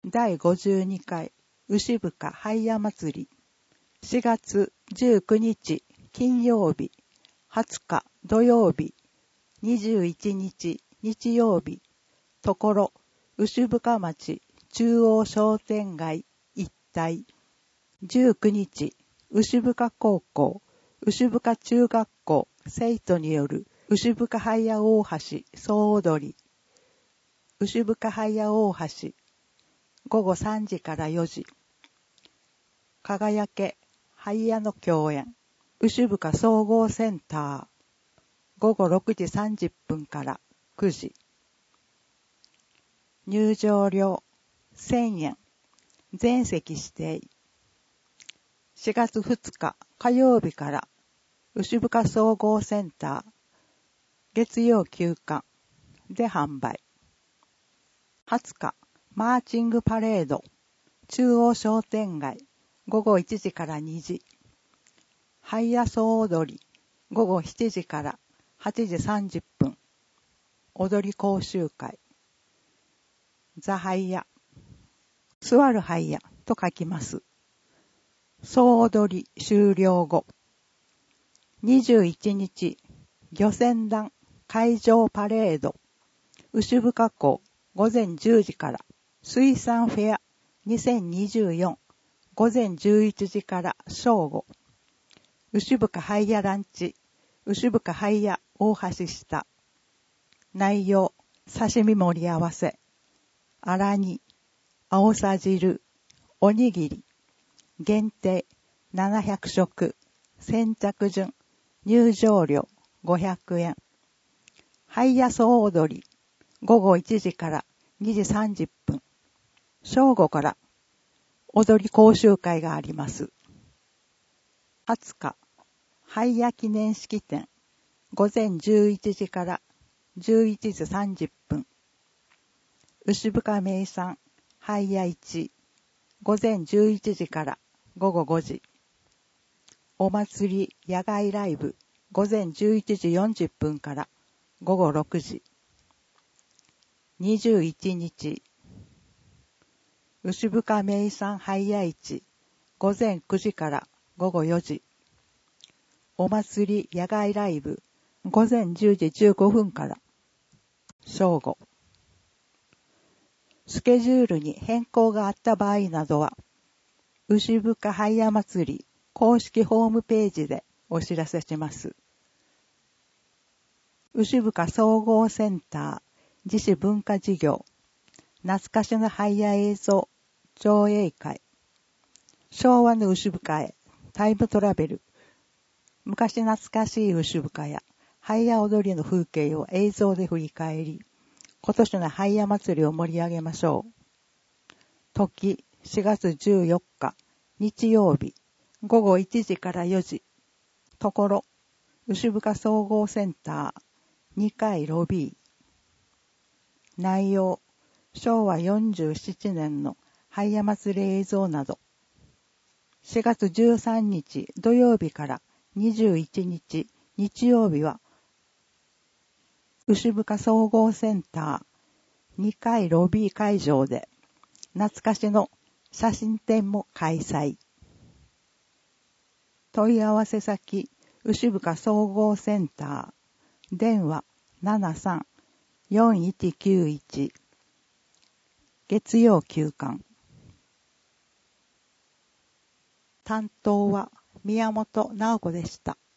第52回牛深ハイヤ祭り4月19日金曜日20日土曜日21日日曜日ところ牛深町中央商店街一帯19日牛深高校牛深中学校生徒による牛深ハイヤ大橋総踊り牛深ハイヤ大橋午後3時から4時輝けハイヤの共演牛深総合センター午後6時30分から9時入場料1000円全席指定4月2日火曜日から牛深総合センター月曜休館で販売20日マーチングパレード中央商店街午後1時から2時ハイヤ総踊り午後7時から8時30分踊り講習会ザハイヤ座るハイヤと書きます総踊り終了後21日漁船団海上パレード牛深港午前10時から水産フェア2024午前11時から正午牛深ハイヤランチ牛深ハイヤ大橋下内容刺身盛り合わせあら煮青さ汁おにぎり限定700食先着順入場料500円ハイヤ総踊り午後1時から2時30分正午から踊り講習会があります20日ハイヤ記念式典午前11時から11時30分牛深名産ハイヤ1午前11時から午後5時お祭り野外ライブ午前11時40分から午後6時21日牛深名産ハイヤ市午前9時から午後4時お祭り野外ライブ午前10時15分から正午スケジュールに変更があった場合などは牛深ハイヤ祭り公式ホームページでお知らせします牛深総合センター自主文化事業懐かしのハイヤ映像上映会昭和の牛深へタイムトラベル昔懐かしい牛深やハイヤ踊りの風景を映像で振り返り今年のハイヤ祭りを盛り上げましょう時4月14日日曜日午後1時から4時ところ牛深総合センター2階ロビー内容昭和47年のハイヤ祭り映像など4月13日土曜日から21日日曜日は牛深総合センター2階ロビー会場で懐かしの写真展も開催問い合わせ先牛深総合センター電話73-4191月曜休館担当は宮本直子でした。